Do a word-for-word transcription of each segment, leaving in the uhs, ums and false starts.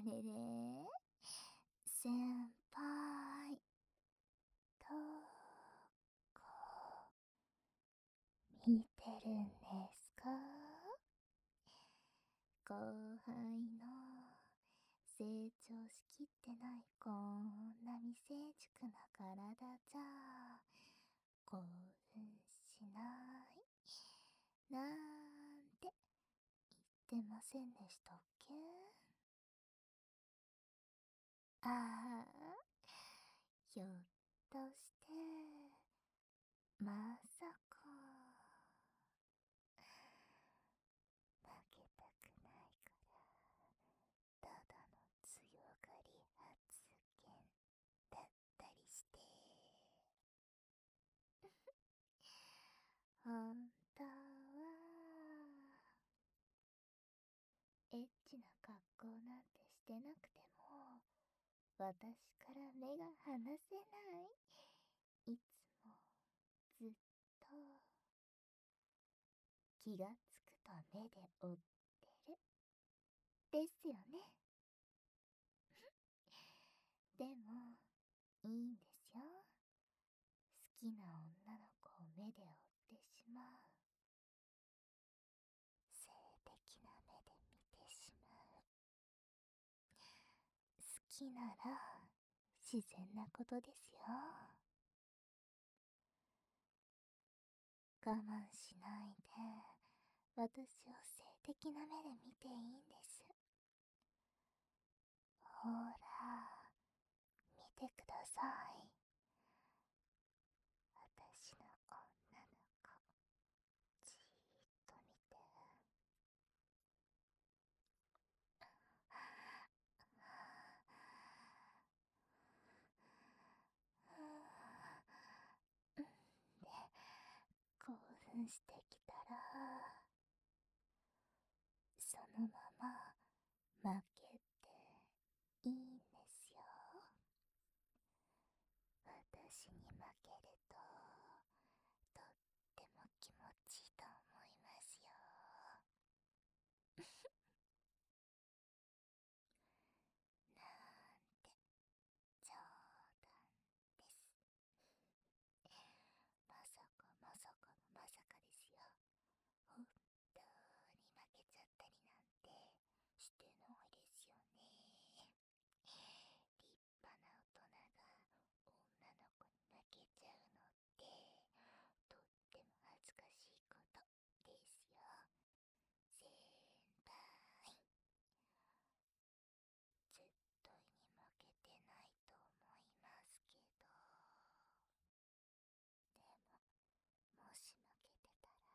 れれ先輩、どこ見てるんですか？後輩の成長しきってないこんな未成熟な体じゃ興奮しないなんて言ってませんでしたっけ？ああ、ひょっとして、まさか、負けたくないから、ただの強がり発言だったりして。本当は、エッチな格好なんてしてなくても、私から目が離せない。いつも、ずっと、気がつくと目で追ってる。ですよね。でも、いいんですよ。好きな女の子を目で追ってしまう。性的な目で見てしまう。好きなら、自然なことですよ。我慢しないで、私を性的な目で見ていいんです。ほら、見てください。私の女の子、じーっと見て。で、興奮してきたら、そのまま負けていいんですよ。私に負けると、とっても気持ちいいと思いますよ。なんて冗談です。まさかまさかのまさかですよ。本当に負けちゃったりなんてしてないですよね。立派な大人が女の子に負けちゃうのってとっても恥ずかしいことですよ。先輩、絶対に負けてないと思いますけど。でも、もし負けてたら、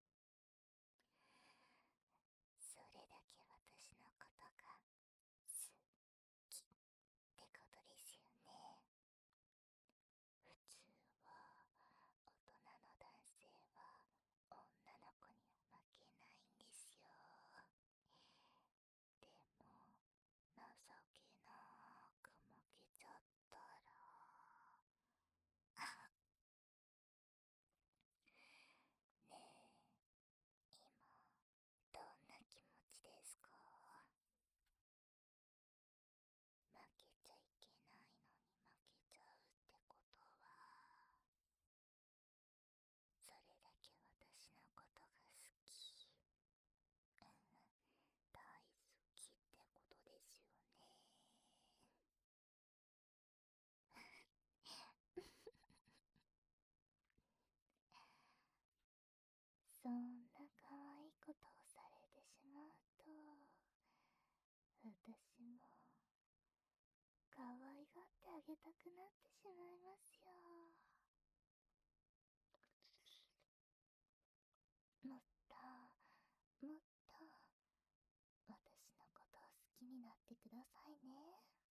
それだけ私のことが好きってことですよね。普通は大人の男性は女の子には負けないんですよ。でも情けなく負けちゃったら、あ、ねえ、今どんな気持ちですか？負けちゃいけないのに負けちゃうってことは、それだけ私のことが好き、うん、大好きってことですよね。そんな可愛いことをされてしまうと、私も可愛がってあげたくなってしまいますよ。もっともっと私のことを好きになってくださいね。